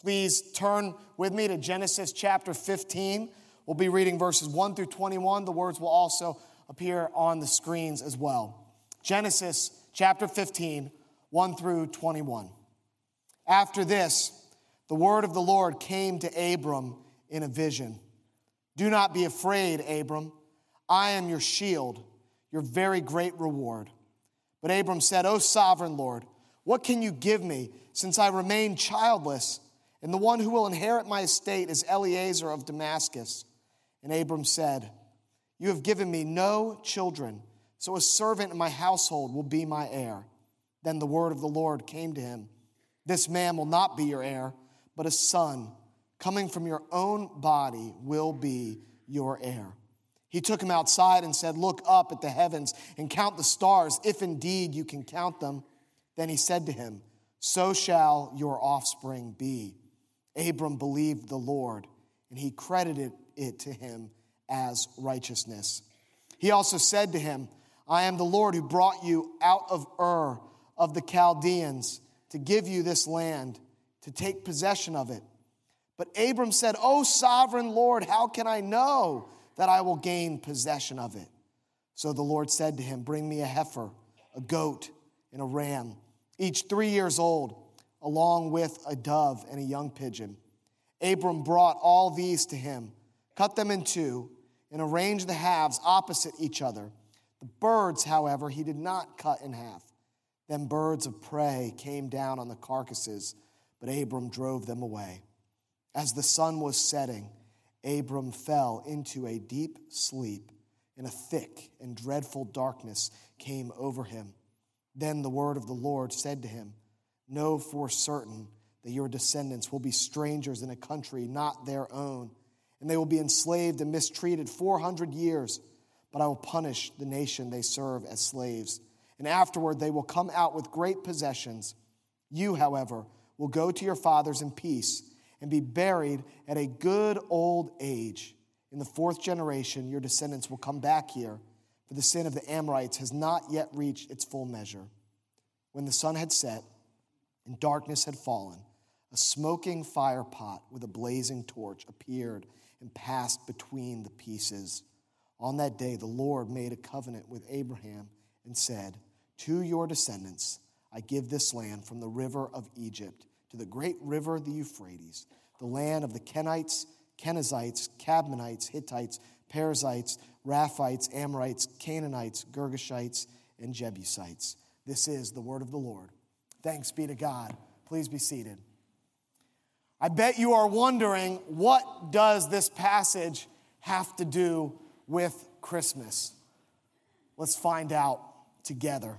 Please turn with me to Genesis chapter 15. We'll be reading verses 1 through 21. The words will also appear on the screens as well. Genesis chapter 15, 1 through 21. After this, the word of the Lord came to Abram in a vision. Do not be afraid, Abram. I am your shield, your very great reward. But Abram said, O sovereign Lord, what can you give me, since I remain childless, and the one who will inherit my estate is Eliezer of Damascus? And Abram said, You have given me no children, so a servant in my household will be my heir. Then the word of the Lord came to him. This man will not be your heir, but a son coming from your own body will be your heir. He took him outside and said, Look up at the heavens and count the stars, if indeed you can count them. Then he said to him, So shall your offspring be. Abram believed the Lord, and he credited it to him as righteousness. He also said to him, I am the Lord who brought you out of Ur of the Chaldeans to give you this land, to take possession of it. But Abram said, O sovereign Lord, how can I know that I will gain possession of it? So the Lord said to him, Bring me a heifer, a goat, and a ram, each 3 years old, along with a dove and a young pigeon. Abram brought all these to him, cut them in two, and arranged the halves opposite each other. The birds, however, he did not cut in half. Then birds of prey came down on the carcasses, but Abram drove them away. As the sun was setting, Abram fell into a deep sleep, and a thick and dreadful darkness came over him. Then the word of the Lord said to him, Know for certain that your descendants will be strangers in a country not their own, and they will be enslaved and mistreated 400 years. But I will punish the nation they serve as slaves, and afterward they will come out with great possessions. You, however, will go to your fathers in peace and be buried at a good old age. In the fourth generation, your descendants will come back here, for the sin of the Amorites has not yet reached its full measure. When the sun had set and darkness had fallen, a smoking fire pot with a blazing torch appeared and passed between the pieces. On that day, the Lord made a covenant with Abraham and said, To your descendants I give this land from the river of Egypt to the great river, the Euphrates, the land of the Kenites, Kenizzites, Cadmonites, Hittites, Perizzites, Raphites, Amorites, Canaanites, Girgashites, and Jebusites. This is the word of the Lord. Thanks be to God. Please be seated. I bet you are wondering, what does this passage have to do with Christmas? Let's find out together.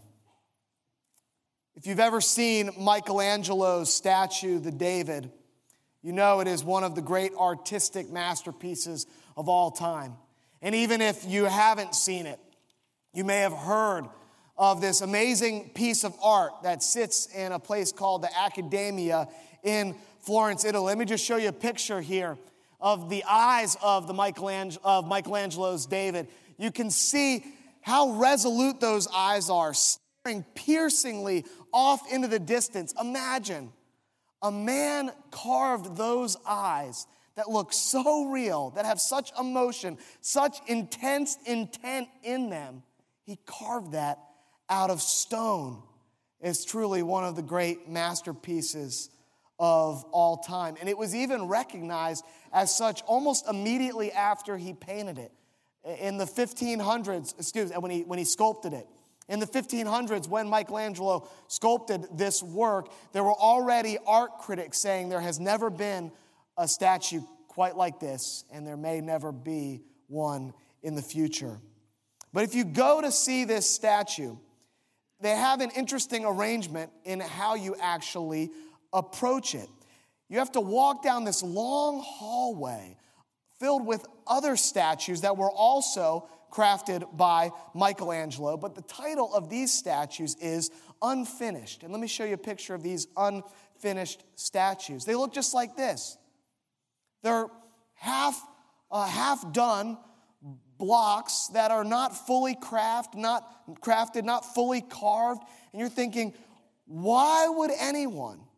If you've ever seen Michelangelo's statue, the David, you know it is one of the great artistic masterpieces of all time. And even if you haven't seen it, you may have heard of this amazing piece of art that sits in a place called the Accademia in Florence, Italy. Let me just show you a picture here of the eyes of Michelangelo's David. You can see how resolute those eyes are, staring piercingly off into the distance. Imagine a man carved those eyes that look so real, that have such emotion, such intense intent in them. He carved that out of stone. It's truly one of the great masterpieces of all time. And it was even recognized as such almost immediately after he painted it. In the 1500s, when he sculpted it. In the 1500s, when Michelangelo sculpted this work, there were already art critics saying there has never been a statue quite like this, and there may never be one in the future. But if you go to see this statue, they have an interesting arrangement in how you actually approach it. You have to walk down this long hallway filled with other statues that were also crafted by Michelangelo, but the title of these statues is Unfinished. And let me show you a picture of these unfinished statues. They look just like this. They're half done blocks that are not fully crafted, not fully carved. And you're thinking, why would anyone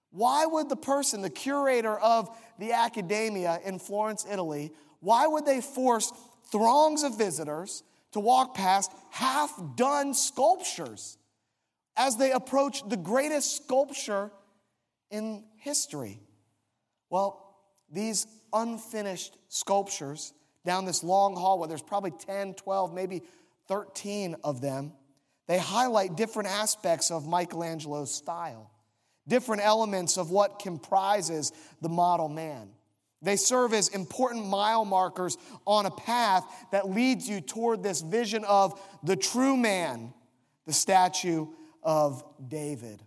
Why would the person, the curator of the Accademia in Florence, Italy, why would they force throngs of visitors to walk past half-done sculptures as they approach the greatest sculpture in history? Well, these unfinished sculptures down this long hallway, there's probably 10, 12, maybe 13 of them. They highlight different aspects of Michelangelo's style, different elements of what comprises the model man. They serve as important mile markers on a path that leads you toward this vision of the true man, the statue of David.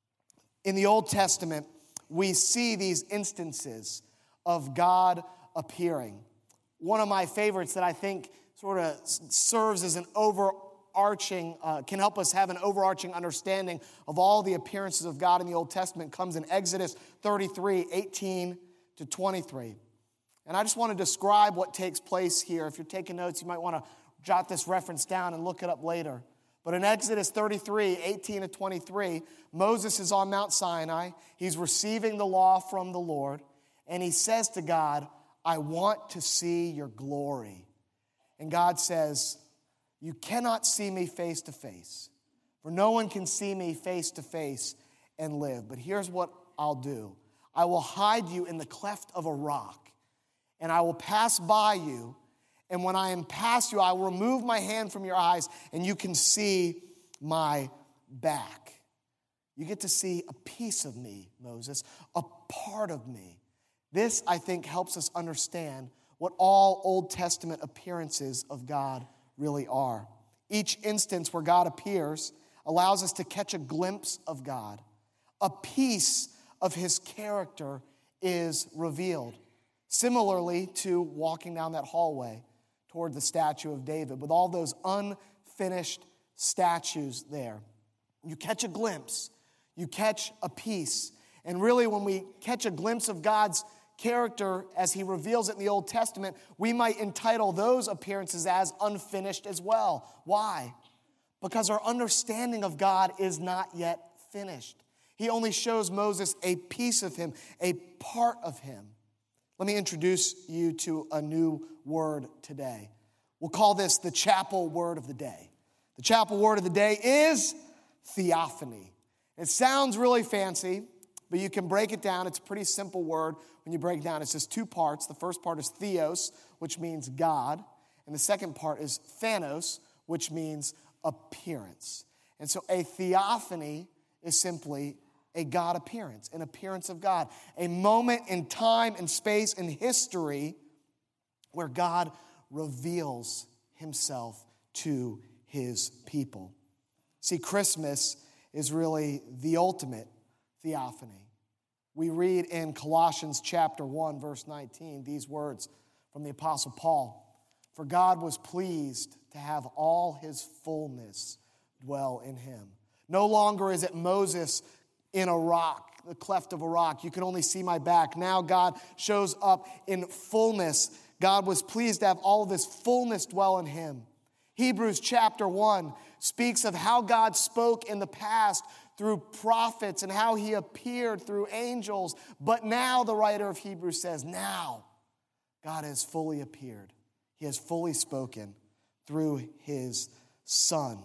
In the Old Testament, we see these instances of God appearing. One of my favorites that I think sort of serves as an overarching, can help us have an overarching understanding of all the appearances of God in the Old Testament comes in Exodus 33, 18 to 23. And I just want to describe what takes place here. If you're taking notes, you might want to jot this reference down and look it up later. But in Exodus 33, 18 to 23, Moses is on Mount Sinai. He's receiving the law from the Lord. And he says to God, I want to see your glory. And God says, you cannot see me face to face, for no one can see me face to face and live. But here's what I'll do. I will hide you in the cleft of a rock, and I will pass by you. And when I am past you, I will remove my hand from your eyes, and you can see my back. You get to see a piece of me, Moses, a part of me. This, I think, helps us understand what all Old Testament appearances of God really are. Each instance where God appears allows us to catch a glimpse of God. A piece of his character is revealed. Similarly to walking down that hallway toward the statue of David with all those unfinished statues there. You catch a glimpse, you catch a piece. And really when we catch a glimpse of God's character as he reveals it in the Old Testament, we might entitle those appearances as unfinished as well. Why? Because our understanding of God is not yet finished. He only shows Moses a piece of him, a part of him. Let me introduce you to a new word today. We'll call this the chapel word of the day. The chapel word of the day is theophany. It sounds really fancy, but you can break it down. It's a pretty simple word. When you break it down, it's just two parts. The first part is theos, which means God. And the second part is phanos, which means appearance. And so a theophany is simply a God appearance, an appearance of God. A moment in time and space and history where God reveals himself to his people. See, Christmas is really the ultimate theophany. We read in Colossians chapter 1, verse 19, these words from the Apostle Paul. For God was pleased to have all his fullness dwell in him. No longer is it Moses in a rock, the cleft of a rock. You can only see my back. Now God shows up in fullness. God was pleased to have all of his fullness dwell in him. Hebrews chapter 1 speaks of how God spoke in the past through prophets and how he appeared through angels. But now the writer of Hebrews says, now God has fully appeared. He has fully spoken through his Son.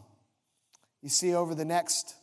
You see, over the next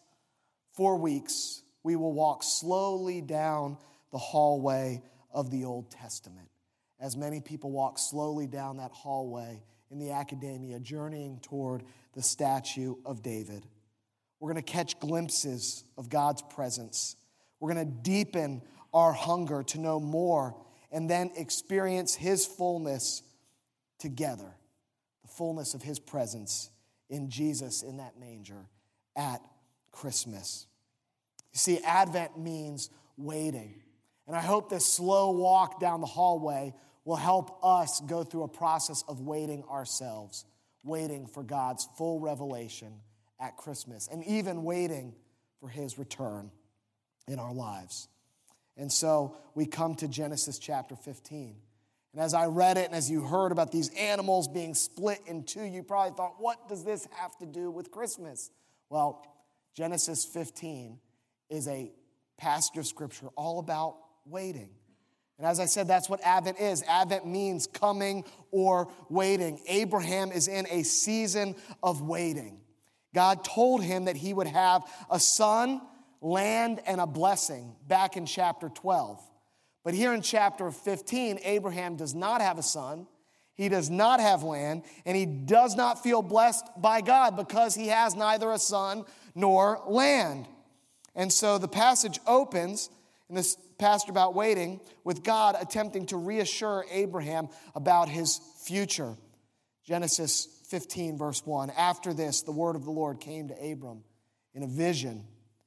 4 weeks, we will walk slowly down the hallway of the Old Testament, as many people walk slowly down that hallway in the Accademia, journeying toward the statue of David. We're going to catch glimpses of God's presence. We're going to deepen our hunger to know more and then experience his fullness together, the fullness of his presence in Jesus in that manger at Christmas. You see, Advent means waiting. And I hope this slow walk down the hallway will help us go through a process of waiting ourselves, waiting for God's full revelation at Christmas, and even waiting for his return in our lives. And so we come to Genesis chapter 15. And as I read it and as you heard about these animals being split in two, you probably thought, what does this have to do with Christmas? Well, Genesis 15 is a passage of Scripture all about waiting. And as I said, that's what Advent is. Advent means coming or waiting. Abraham is in a season of waiting. God told him that he would have a son, land, and a blessing back in chapter 12. But here in chapter 15, Abraham does not have a son, he does not have land, and he does not feel blessed by God because he has neither a son nor land. And so the passage opens in this passage about waiting with God attempting to reassure Abraham about his future. Genesis 15, verse 1. After this, the word of the Lord came to Abram in a vision.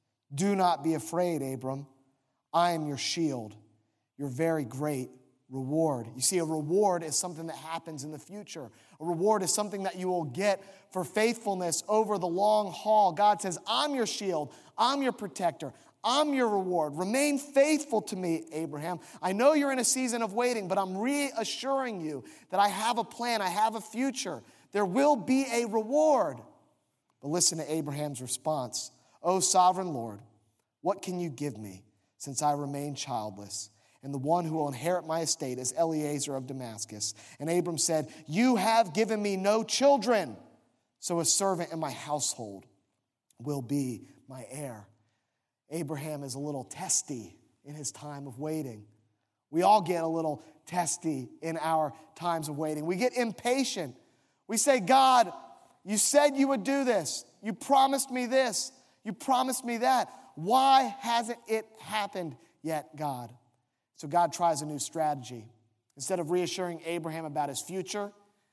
Do not be afraid, Abram. I am your shield, your very great reward. You see, a reward is something that happens in the future. A reward is something that you will get for faithfulness over the long haul. God says, I'm your shield. I'm your protector. I'm your reward. Remain faithful to me, Abraham. I know you're in a season of waiting, but I'm reassuring you that I have a plan. I have a future. There will be a reward. But listen to Abraham's response. O sovereign Lord, what can you give me since I remain childless? And the one who will inherit my estate is Eliezer of Damascus. And Abram said, you have given me no children, so a servant in my household will be my heir. Abraham is a little testy in his time of waiting. We all get a little testy in our times of waiting. We get impatient. We say, God, you said you would do this. You promised me this. You promised me that. Why hasn't it happened yet, God? So God tries a new strategy. Instead of reassuring Abraham about his future,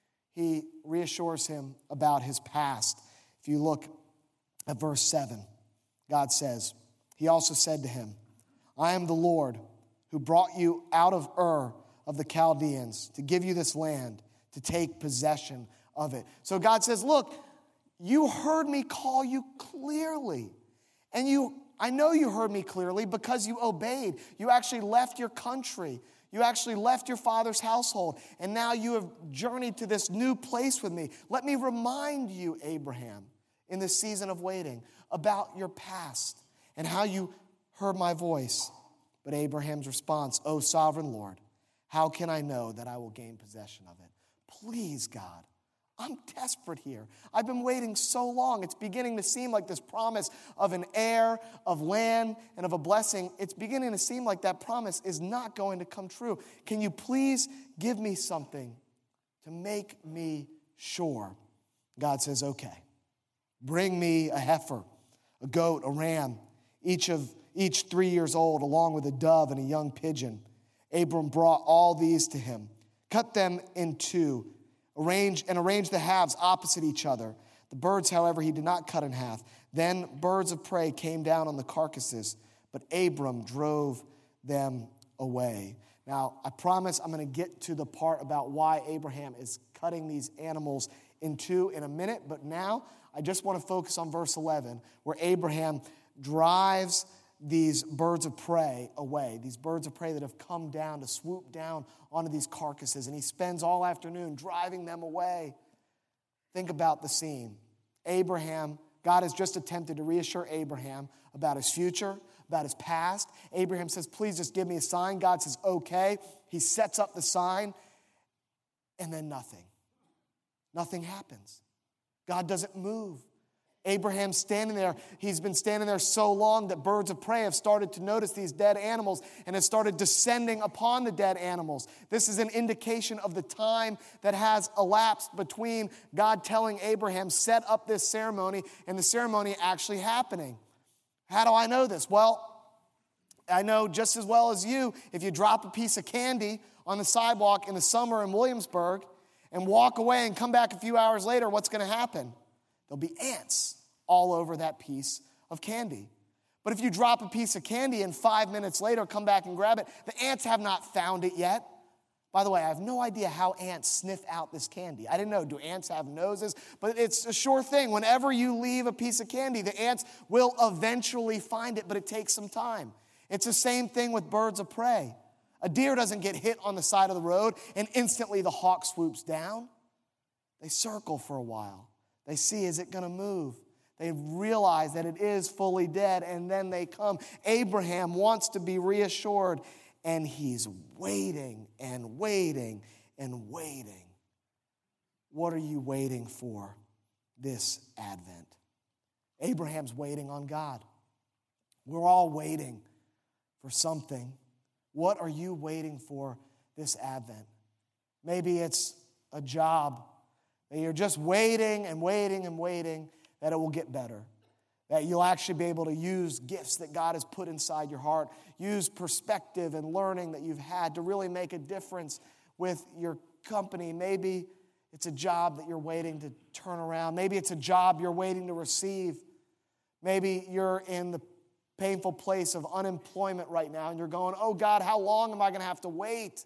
he reassures him about his past. If you look at verse 7, God says, he also said to him, I am the Lord who brought you out of Ur of the Chaldeans to give you this land, to take possession of it. So God says, look, you heard me call you clearly. And I know you heard me clearly because you obeyed. You actually left your country. You actually left your father's household. And now you have journeyed to this new place with me. Let me remind you, Abraham, in this season of waiting, about your past and how you heard my voice. But Abraham's response, O sovereign Lord, how can I know that I will gain possession of it? Please, God, I'm desperate here. I've been waiting so long. It's beginning to seem like this promise of an heir, of land, and of a blessing. It's beginning to seem like that promise is not going to come true. Can you please give me something to make me sure? God says, okay, bring me a heifer, a goat, a ram, each 3 years old, along with a dove and a young pigeon. Abram brought all these to him, cut them in two, arranged the halves opposite each other. The birds, however, he did not cut in half. Then birds of prey came down on the carcasses, but Abram drove them away. Now, I promise I'm going to get to the part about why Abraham is cutting these animals in two in a minute, but now I just want to focus on verse 11, where Abraham drives these birds of prey away, these birds of prey that have come down to swoop down onto these carcasses, and he spends all afternoon driving them away. Think about the scene. God has just attempted to reassure Abraham about his future, about his past. Abraham says, please just give me a sign. God says, okay. He sets up the sign, and then nothing. Nothing happens. God doesn't move. Abraham's standing there. He's been standing there so long that birds of prey have started to notice these dead animals and have started descending upon the dead animals. This is an indication of the time that has elapsed between God telling Abraham, set up this ceremony, and the ceremony actually happening. How do I know this? Well, I know just as well as you, if you drop a piece of candy on the sidewalk in the summer in Williamsburg and walk away and come back a few hours later, what's going to happen? There'll be ants all over that piece of candy. But if you drop a piece of candy and 5 minutes later come back and grab it, the ants have not found it yet. By the way, I have no idea how ants sniff out this candy. I didn't know, do ants have noses? But it's a sure thing. Whenever you leave a piece of candy, the ants will eventually find it, but it takes some time. It's the same thing with birds of prey. A deer doesn't get hit on the side of the road and instantly the hawk swoops down. They circle for a while. They see, is it going to move? They realize that it is fully dead, and then they come. Abraham wants to be reassured, and he's waiting and waiting and waiting. What are you waiting for this Advent? Abraham's waiting on God. We're all waiting for something. What are you waiting for this Advent? Maybe it's a job that you're just waiting and waiting and waiting that it will get better, that you'll actually be able to use gifts that God has put inside your heart, use perspective and learning that you've had to really make a difference with your company. Maybe it's a job that you're waiting to turn around. Maybe it's a job you're waiting to receive. Maybe you're in the painful place of unemployment right now and you're going, oh God, how long am I going to have to wait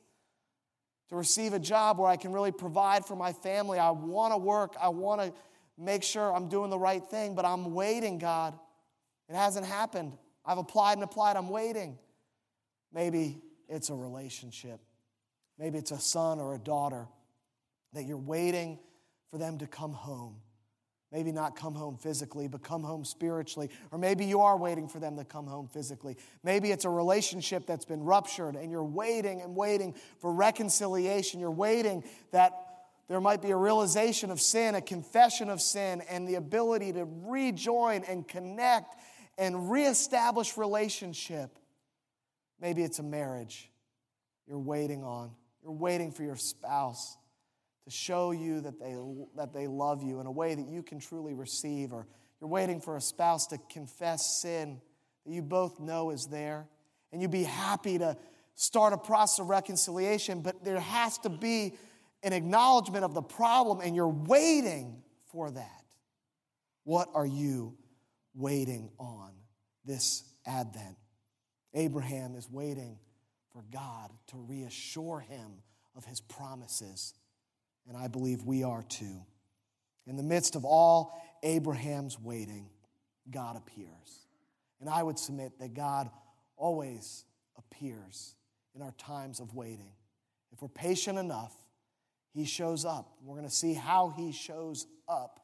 to receive a job where I can really provide for my family? I want to work. I want to make sure I'm doing the right thing, but I'm waiting, God. It hasn't happened. I've applied and applied. I'm waiting. Maybe it's a relationship. Maybe it's a son or a daughter that you're waiting for them to come home. Maybe not come home physically, but come home spiritually. Or maybe you are waiting for them to come home physically. Maybe it's a relationship that's been ruptured and you're waiting and waiting for reconciliation. You're waiting that there might be a realization of sin, a confession of sin, and the ability to rejoin and connect and reestablish relationship. Maybe it's a marriage you're waiting on. You're waiting for your spouse to show you that they love you in a way that you can truly receive. Or you're waiting for a spouse to confess sin that you both know is there. And you'd be happy to start a process of reconciliation, but there has to be an acknowledgement of the problem, and you're waiting for that. What are you waiting on this Advent? Abraham is waiting for God to reassure him of his promises, and I believe we are too. In the midst of all Abraham's waiting, God appears. And I would submit that God always appears in our times of waiting. If we're patient enough, he shows up. We're going to see how he shows up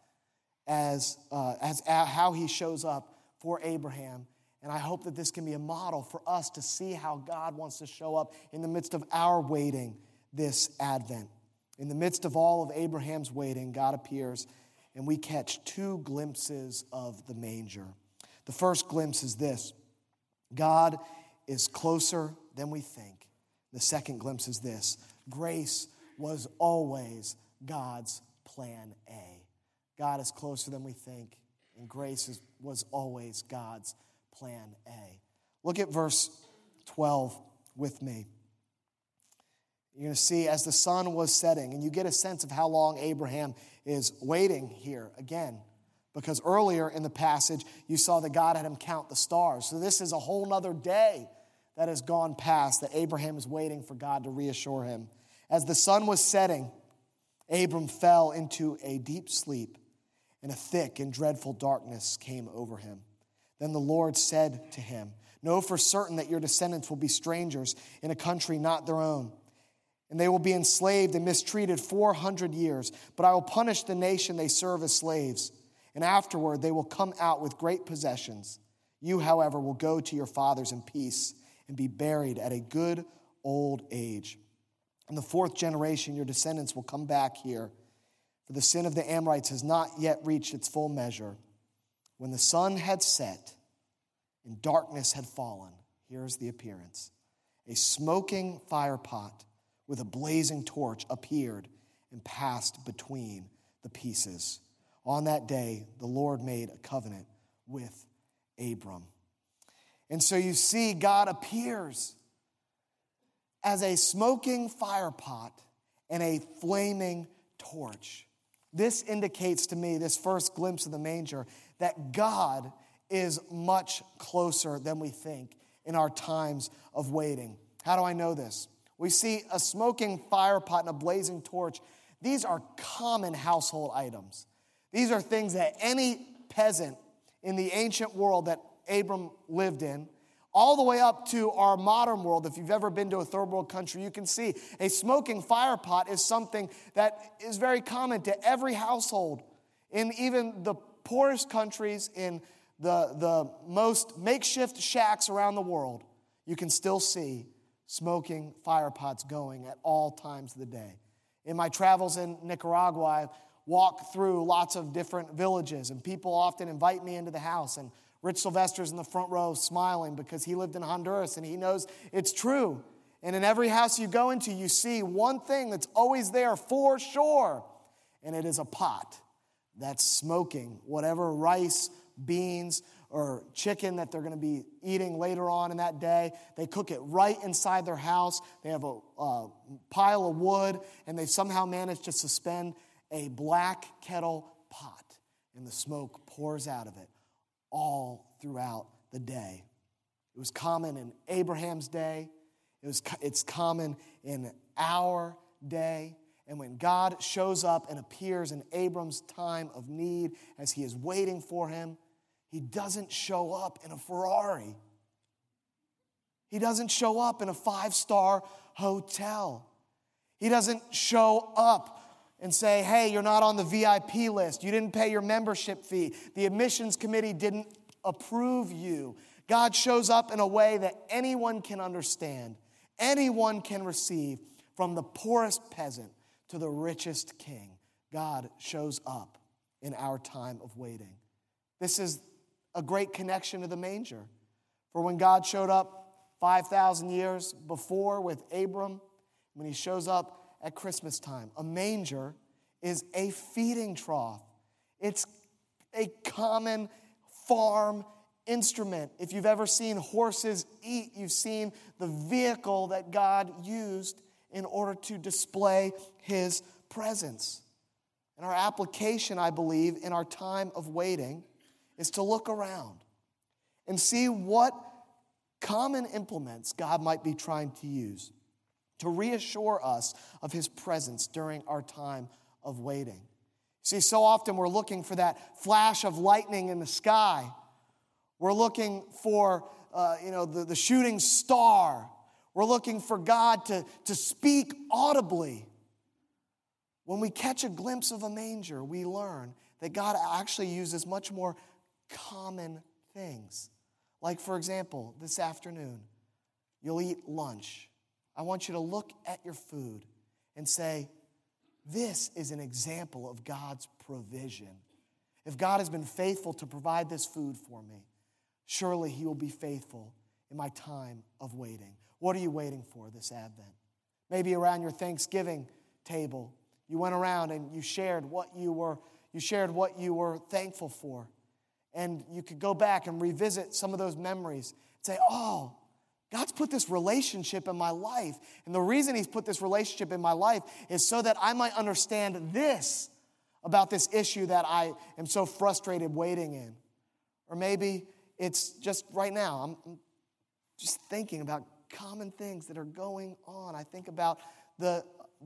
how he shows up for Abraham. And I hope that this can be a model for us to see how God wants to show up in the midst of our waiting this Advent. In the midst of all of Abraham's waiting, God appears, and we catch two glimpses of the manger. The first glimpse is this: God is closer than we think. The second glimpse is this: grace was always God's plan A. God is closer than we think, and grace was always God's plan A. Look at verse 12 with me. You're going to see as the sun was setting, and you get a sense of how long Abraham is waiting here again, because earlier in the passage, you saw that God had him count the stars. So this is a whole nother day that has gone past that Abraham is waiting for God to reassure him. As the sun was setting, Abram fell into a deep sleep, and a thick and dreadful darkness came over him. Then the Lord said to him, "Know for certain that your descendants will be strangers in a country not their own, and they will be enslaved and mistreated 400 years. But I will punish the nation they serve as slaves, and afterward they will come out with great possessions. You, however, will go to your fathers in peace and be buried at a good old age. In the fourth generation, your descendants will come back here, for the sin of the Amorites has not yet reached its full measure." When the sun had set and darkness had fallen, here's the appearance: a smoking firepot with a blazing torch appeared and passed between the pieces. On that day, the Lord made a covenant with Abram. And so you see, God appears as a smoking firepot and a flaming torch. This indicates to me, this first glimpse of the manger, that God is much closer than we think in our times of waiting. How do I know this? We see a smoking firepot and a blazing torch. These are common household items. These are things that any peasant in the ancient world that Abram lived in, all the way up to our modern world. If you've ever been to a third world country, you can see a smoking firepot is something that is very common to every household in even the poorest countries, in the most makeshift shacks around the world, you can still see smoking fire pots going at all times of the day. In my travels in Nicaragua, I walk through lots of different villages, and people often invite me into the house. And Rich Sylvester's in the front row smiling because he lived in Honduras and he knows it's true. And in every house you go into, you see one thing that's always there for sure, and it is a pot that's smoking whatever rice, beans, or chicken that they're going to be eating later on in that day. They cook it right inside their house. They have a pile of wood, and they somehow manage to suspend a black kettle pot, and the smoke pours out of it all throughout the day. It was common in Abraham's day. It's common in our day. And when God shows up and appears in Abram's time of need as he is waiting for him, he doesn't show up in a Ferrari. He doesn't show up in a 5-star hotel. He doesn't show up and say, hey, you're not on the VIP list. You didn't pay your membership fee. The admissions committee didn't approve you. God shows up in a way that anyone can understand, anyone can receive, from the poorest peasant to the richest king. God shows up in our time of waiting. This is a great connection to the manger. For when God showed up 5,000 years before with Abram, when he shows up at Christmas time, a manger is a feeding trough. It's a common farm instrument. If you've ever seen horses eat, you've seen the vehicle that God used in order to display his presence. And our application, I believe, in our time of waiting is to look around and see what common implements God might be trying to use to reassure us of his presence during our time of waiting. See, so often we're looking for that flash of lightning in the sky. We're looking for the shooting star. We're looking for God to speak audibly. When we catch a glimpse of a manger, we learn that God actually uses much more common things. Like, for example, this afternoon, you'll eat lunch. I want you to look at your food and say, this is an example of God's provision. If God has been faithful to provide this food for me, surely he will be faithful in my time of waiting. What are you waiting for this Advent? Maybe around your Thanksgiving table, you went around and you shared what you were thankful for. And you could go back and revisit some of those memories and say, oh, God's put this relationship in my life. And the reason he's put this relationship in my life is so that I might understand this about this issue that I am so frustrated waiting in. Or maybe it's just right now, I'm just thinking about common things that are going on. I think about the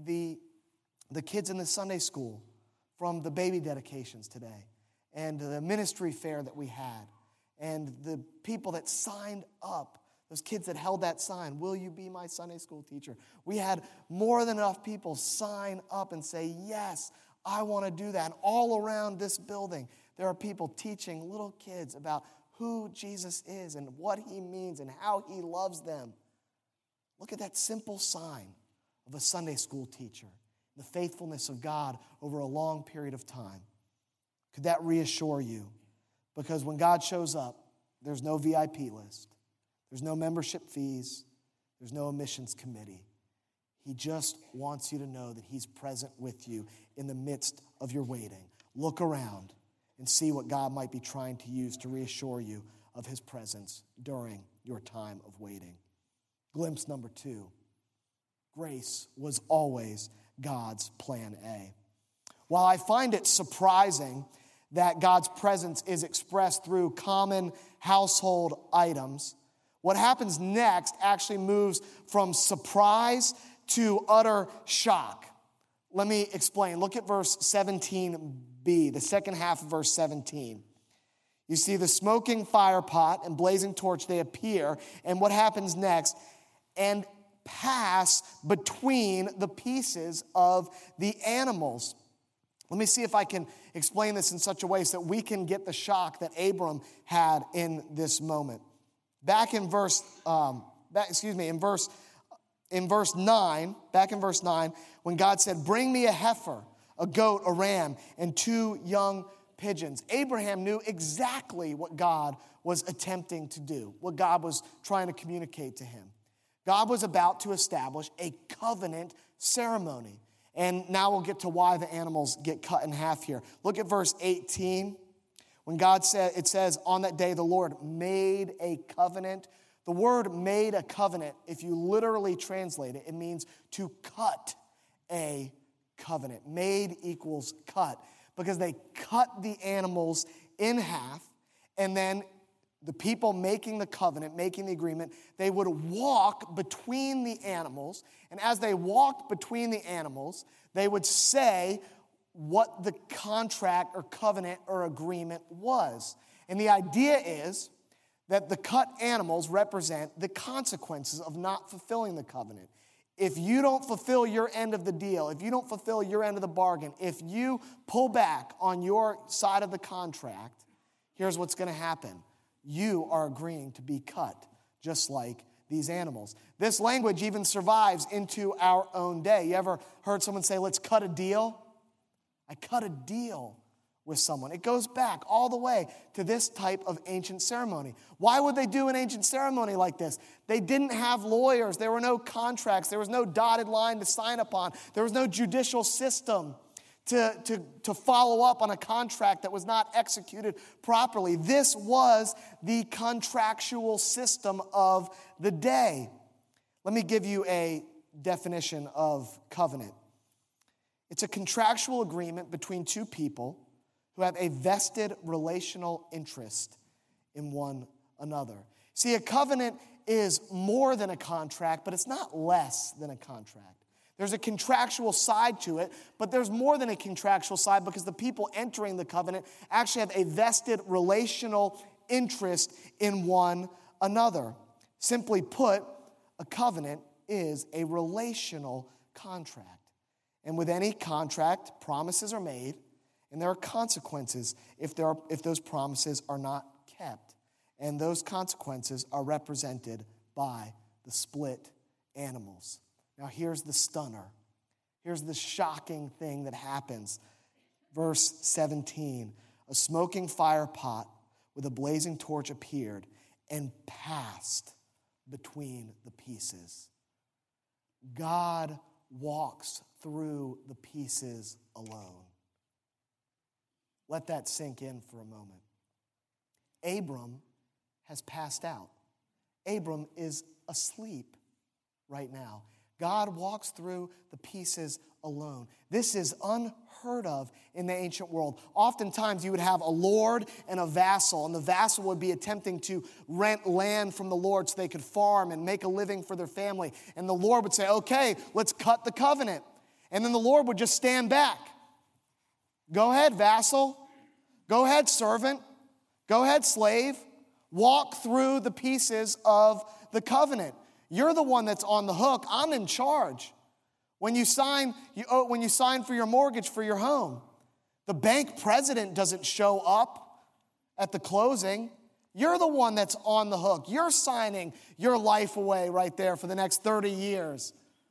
kids in the Sunday school from the baby dedications today, and the ministry fair that we had, and the people that signed up, those kids that held that sign, will you be my Sunday school teacher? We had more than enough people sign up and say, yes, I want to do that. And all around this building, there are people teaching little kids about who Jesus is and what he means and how he loves them. Look at that simple sign of a Sunday school teacher, the faithfulness of God over a long period of time. Could that reassure you? Because when God shows up, there's no VIP list. There's no membership fees. There's no admissions committee. He just wants you to know that he's present with you in the midst of your waiting. Look around and see what God might be trying to use to reassure you of his presence during your time of waiting. Glimpse number 2. Grace was always God's plan A. While I find it surprising that God's presence is expressed through common household items, what happens next actually moves from surprise to utter shock. Let me explain. Look at verse 17b, the second half of verse 17. You see the smoking fire pot and blazing torch, they appear, and what happens next? And pass between the pieces of the animals. Let me see if I can explain this in such a way so that we can get the shock that Abram had in this moment. Back in verse 9, when God said, "Bring me a heifer, a goat, a ram, and 2 young pigeons," Abraham knew exactly what God was attempting to do, what God was trying to communicate to him. God was about to establish a covenant ceremony. And now we'll get to why the animals get cut in half here. Look at verse 18. When God said, it says, "On that day the Lord made a covenant." The word "made a covenant," if you literally translate it, it means to cut a covenant. Made equals cut. Because they cut the animals in half, and then the people making the covenant, making the agreement, they would walk between the animals. And as they walked between the animals, they would say what the contract or covenant or agreement was. And the idea is that the cut animals represent the consequences of not fulfilling the covenant. If you don't fulfill your end of the deal, if you don't fulfill your end of the bargain, if you pull back on your side of the contract, here's what's going to happen. You are agreeing to be cut, just like these animals. This language even survives into our own day. You ever heard someone say, "Let's cut a deal"? I cut a deal with someone. It goes back all the way to this type of ancient ceremony. Why would they do an ancient ceremony like this? They didn't have lawyers. There were no contracts. There was no dotted line to sign upon. There was no judicial system to follow up on a contract that was not executed properly. This was the contractual system of the day. Let me give you a definition of covenant. It's a contractual agreement between 2 people who have a vested relational interest in one another. See, a covenant is more than a contract, but it's not less than a contract. There's a contractual side to it, but there's more than a contractual side because the people entering the covenant actually have a vested relational interest in one another. Simply put, a covenant is a relational contract. And with any contract, promises are made, and there are consequences if those promises are not kept. And those consequences are represented by the split animals. Now here's the stunner. Here's the shocking thing that happens. Verse 17, "A smoking fire pot with a blazing torch appeared and passed between the pieces." God walks through the pieces alone. Let that sink in for a moment. Abram has passed out. Abram is asleep right now. God walks through the pieces alone. This is unheard of in the ancient world. Oftentimes you would have a lord and a vassal, and the vassal would be attempting to rent land from the lord so they could farm and make a living for their family. And the lord would say, "Okay, let's cut the covenant." And then the lord would just stand back. "Go ahead, vassal. Go ahead, servant. Go ahead, slave. Walk through the pieces of the covenant. You're the one that's on the hook. I'm in charge. When you sign for your mortgage for your home, the bank president doesn't show up at the closing. You're the one that's on the hook. You're signing your life away right there for the next 30 years.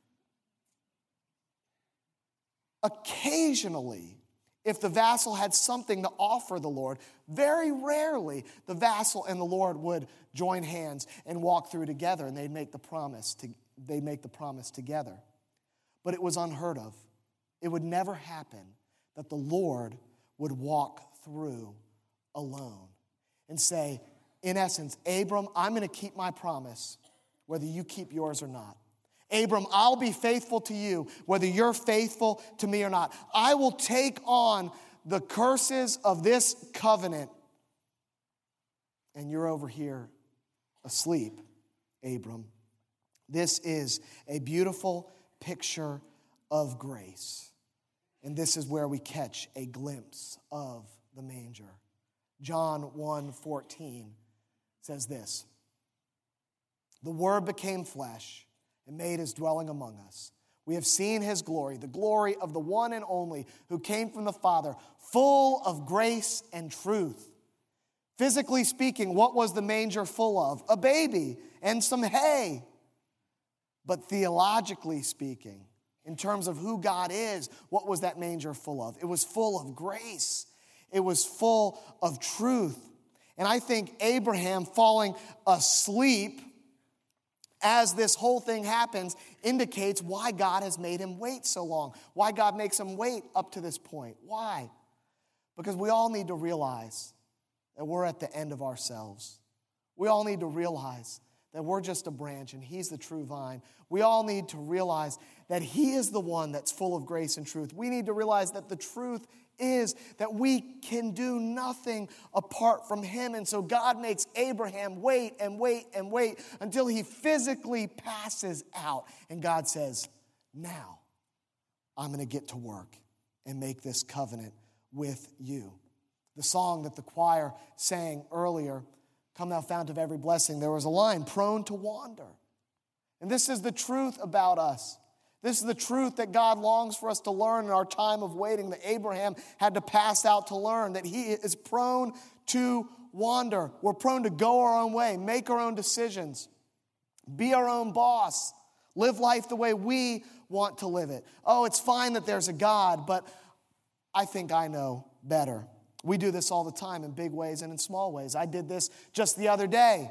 Occasionally, if the vassal had something to offer the Lord, very rarely the vassal and the Lord would join hands and walk through together, and they'd make the promise together. But it was unheard of. It would never happen that the Lord would walk through alone and say, in essence, "Abram, I'm going to keep my promise whether you keep yours or not. Abram, I'll be faithful to you whether you're faithful to me or not. I will take on the curses of this covenant." And you're over here asleep, Abram. This is a beautiful picture of grace. And this is where we catch a glimpse of the manger. John 1:14 says this, "The Word became flesh and made his dwelling among us. We have seen his glory, the glory of the one and only who came from the Father, full of grace and truth. Physically speaking, what was the manger full of? A baby and some hay. But theologically speaking, in terms of who God is, what was that manger full of? It was full of grace. It was full of truth. And I think Abraham falling asleep as this whole thing happens indicates why God has made him wait so long. Why God makes him wait up to this point. Why? Because we all need to realize that we're at the end of ourselves. We all need to realize that we're just a branch and he's the true vine. We all need to realize that he is the one that's full of grace and truth. We need to realize that the truth is that we can do nothing apart from him. And so God makes Abraham wait and wait and wait until he physically passes out. And God says, now I'm going to get to work and make this covenant with you. The song that the choir sang earlier, Come Thou Fount of Every Blessing, there was a line, prone to wander. And this is the truth about us. This is the truth that God longs for us to learn in our time of waiting, that Abraham had to pass out to learn, that he is prone to wander. We're prone to go our own way, make our own decisions, be our own boss, live life the way we want to live it. Oh, it's fine that there's a God, but I think I know better. We do this all the time in big ways and in small ways. I did this just the other day.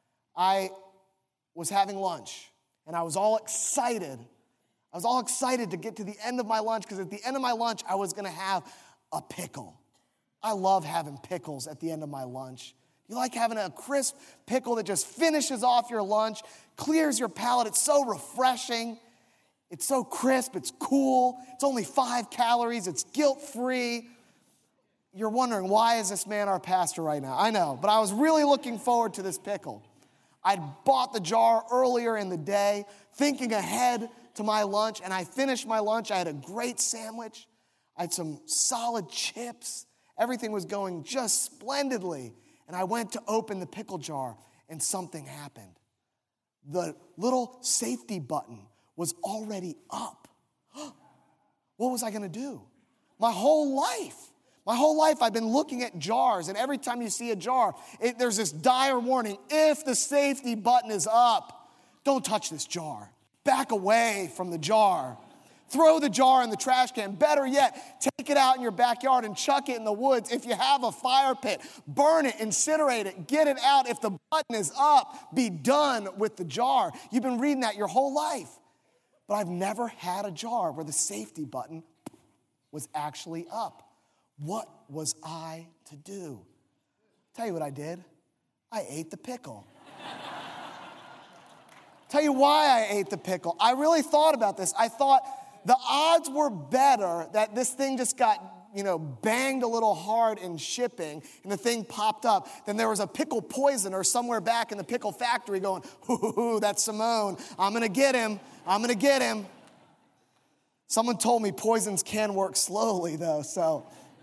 I was having lunch, and I was all excited. I was all excited to get to the end of my lunch because at the end of my lunch, I was going to have a pickle. I love having pickles at the end of my lunch. You like having a crisp pickle that just finishes off your lunch, clears your palate. It's so refreshing. It's so crisp. It's cool. It's only 5 calories. It's guilt-free. You're wondering, why is this man our pastor right now? I know, but I was really looking forward to this pickle. I'd bought the jar earlier in the day, thinking ahead to my lunch, and I finished my lunch. I had a great sandwich. I had some solid chips. Everything was going just splendidly. And I went to open the pickle jar, and something happened. The little safety button was already up. What was I going to do? My whole life I've been looking at jars, and every time you see a jar, there's this dire warning. If the safety button is up, don't touch this jar. Back away from the jar. Throw the jar in the trash can. Better yet, take it out in your backyard and chuck it in the woods. If you have a fire pit, burn it, incinerate it, get it out. If the button is up, be done with the jar. You've been reading that your whole life. But I've never had a jar where the safety button was actually up. What was I to do? Tell you what I did. I ate the pickle. Tell you why I ate the pickle. I really thought about this. I thought the odds were better that this thing just got, banged a little hard in shipping and the thing popped up. Then there was a pickle poisoner somewhere back in the pickle factory going, ooh, that's Simone. I'm going to get him. Someone told me poisons can work slowly, though, so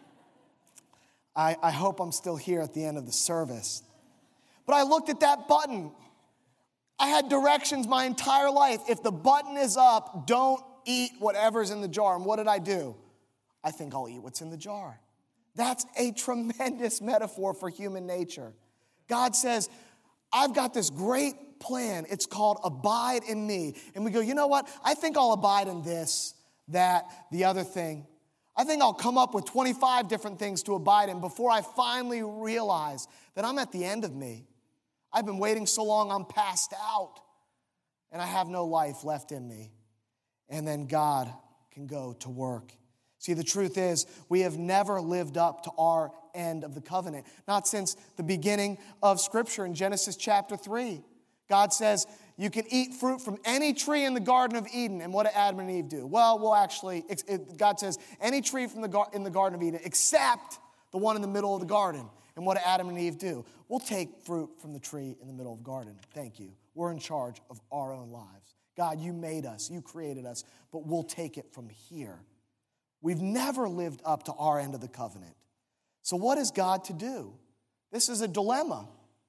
I hope I'm still here at the end of the service. But I looked at that button. I had directions my entire life. If the button is up, don't eat whatever's in the jar. And what did I do? I think I'll eat what's in the jar. That's a tremendous metaphor for human nature. God says, I've got this great plan. It's called abide in me. And we go, you know what? I think I'll abide in this, that, the other thing. I think I'll come up with 25 different things to abide in before I finally realize that I'm at the end of me. I've been waiting so long, I'm passed out, and I have no life left in me. And then God can go to work. See, the truth is, we have never lived up to our end of the covenant. Not since the beginning of Scripture in Genesis chapter 3. God says, you can eat fruit from any tree in the Garden of Eden. And what did Adam and Eve do? Well, God says, any tree in the Garden of Eden except the one in the middle of the garden. And what did Adam and Eve do? We'll take fruit from the tree in the middle of the garden. Thank you. We're in charge of our own lives. God, you made us. You created us. But we'll take it from here. We've never lived up to our end of the covenant. So what is God to do? This is a dilemma.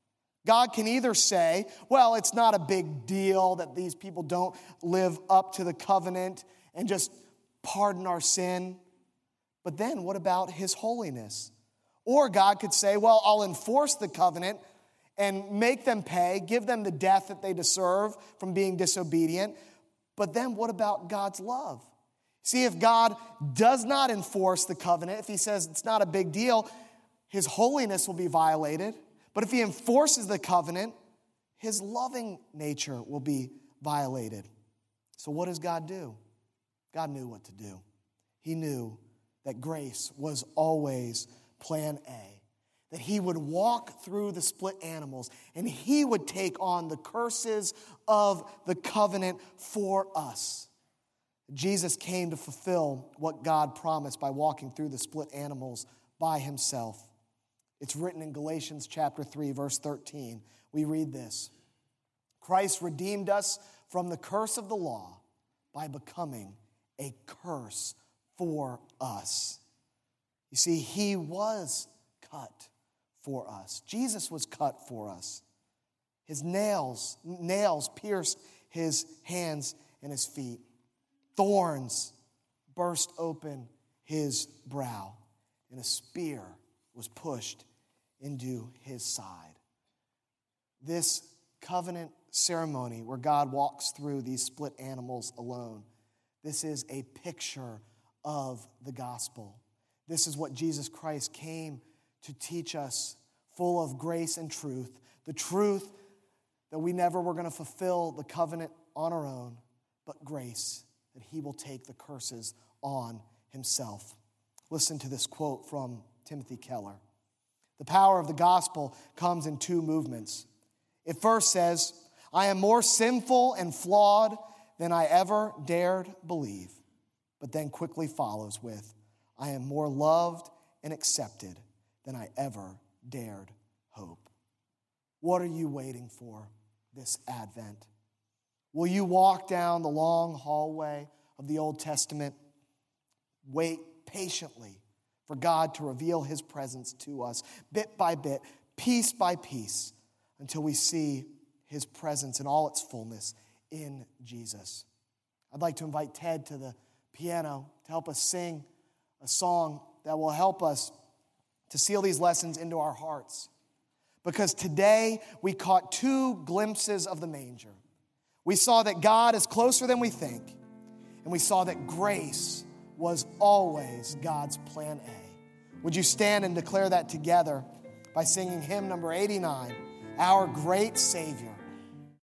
God can either say, well, it's not a big deal that these people don't live up to the covenant and just pardon our sin. But then what about his holiness? Or God could say, well, I'll enforce the covenant and make them pay, give them the death that they deserve from being disobedient. But then what about God's love? See, if God does not enforce the covenant, if he says it's not a big deal, his holiness will be violated. But if he enforces the covenant, his loving nature will be violated. So what does God do? God knew what to do. He knew that grace was always plan A, that he would walk through the split animals and he would take on the curses of the covenant for us. Jesus came to fulfill what God promised by walking through the split animals by himself. It's written in Galatians chapter 3, verse 13. We read this: Christ redeemed us from the curse of the law by becoming a curse for us. You see, he was cut for us. Jesus was cut for us. His nails pierced his hands and his feet. Thorns burst open his brow, and a spear was pushed into his side. This covenant ceremony where God walks through these split animals alone, this is a picture of the gospel. This is what Jesus Christ came to teach us, full of grace and truth. The truth that we never were going to fulfill the covenant on our own, but grace, that he will take the curses on himself. Listen to this quote from Timothy Keller. The power of the gospel comes in two movements. It first says, I am more sinful and flawed than I ever dared believe. But then quickly follows with, I am more loved and accepted than I ever dared hope. What are you waiting for this Advent? Will you walk down the long hallway of the Old Testament? Wait patiently for God to reveal his presence to us bit by bit, piece by piece, until we see his presence in all its fullness in Jesus. I'd like to invite Ted to the piano to help us sing a song that will help us to seal these lessons into our hearts. Because today we caught two glimpses of the manger. We saw that God is closer than we think, and we saw that grace was always God's plan A. Would you stand and declare that together by singing hymn number 89, Our Great Savior?